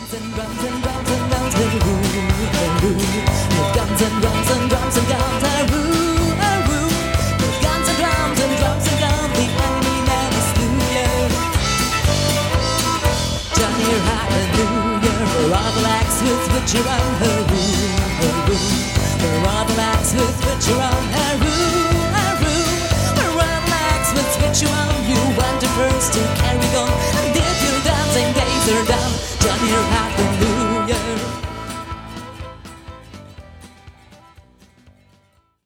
Guns and drums and drums and drums, hey-roo, hey-roo. With guns and drums and drums and guns, hey-roo, hey-roo. With guns and drums and drums and guns, the enemy never slew you. Johnny Hallelujah, for all the lax with which you're on, hey-roo, hey-roo. For all the lax with which you're on, hey-roo, hey-roo. For all the lax with which you're on, you went to first to carry on, and did you